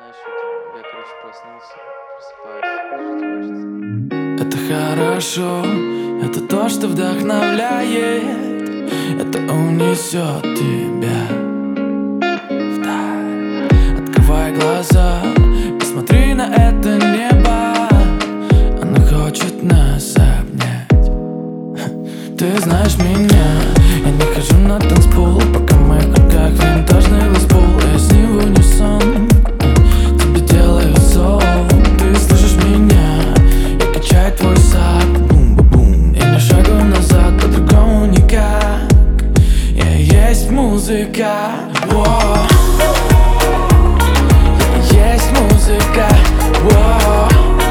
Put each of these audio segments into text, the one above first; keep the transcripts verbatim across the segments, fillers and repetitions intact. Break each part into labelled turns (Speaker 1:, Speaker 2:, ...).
Speaker 1: Знаешь, вот я, короче, проснулся, просыпаюсь, жить хочется.
Speaker 2: Это хорошо, это то, что вдохновляет. Это унесет тебя вдаль. Открывай глаза, посмотри на это небо. Оно хочет нас обнять. Ты знаешь меня, я не хожу на танцпол, пока в моих руках винтажный леспол. Я с ним в унисон тебе делаю зов. Ты слышишь меня, я качаю твой сад. Бум-бум-бум, я не шагу назад, по-другому никак. Я есть музыка. Воу. Я есть музыка. Воу.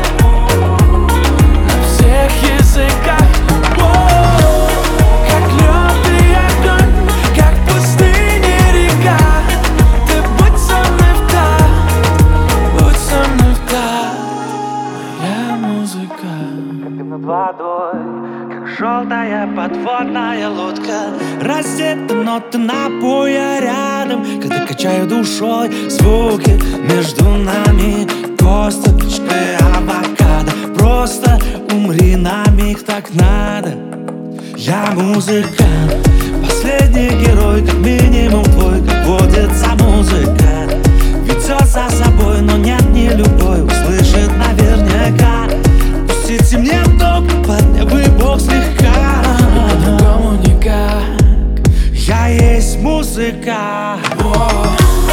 Speaker 2: На всех языках. Воу. Как лед и огонь, как пустыня и река. Ты будь со мной в такт, будь со мной в такт. Моя музыка.
Speaker 3: Ты над водой, как желтая подводная лодка. Раздета, но ты напоя рядом. Когда качаю душой звуки между нами, косточкой авокадо. Просто умри на миг, так надо. Я музыкант, последний герой, как минимум твой. Как водится музыка, ведет за собой, но нет, не любой услышит наверняка. Пустите мне ток, поднявый бог слегка.
Speaker 2: По-другому никак.
Speaker 3: Я есть музыка.
Speaker 2: Воу.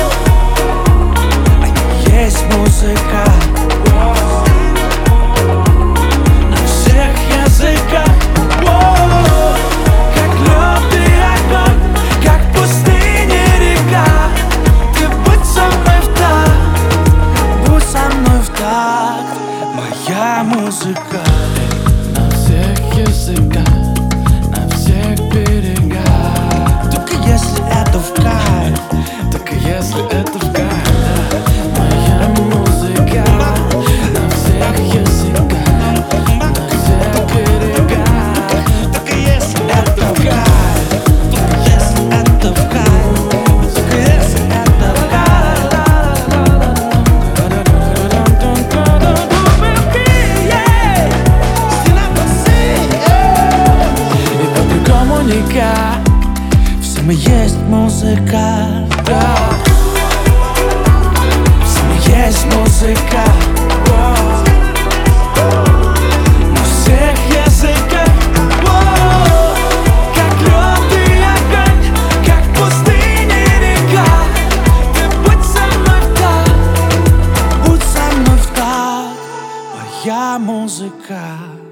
Speaker 3: Есть музыка. На всех языках. Воу. Как лед и огонь, как пустыня и река. Ты будь со мной в такт, будь со мной в такт. Моя музыка.
Speaker 2: На всех языках, на всех берегах.
Speaker 3: Только если это в кайф.
Speaker 2: Только если это в кайф, да. Моя музыка. На всех языках, на всех берегах.
Speaker 3: Только если это в кайф. Только если это в кайф. Только если это в кайф.
Speaker 2: И по-другому никак.
Speaker 3: Все мы есть музыка.
Speaker 2: Да.
Speaker 3: Все мы есть музыка. На всех языках. Воу. Как лед и огонь, как пустыня и река. Ты будь со мной в такт, будь со мной в такт. Моя музыка.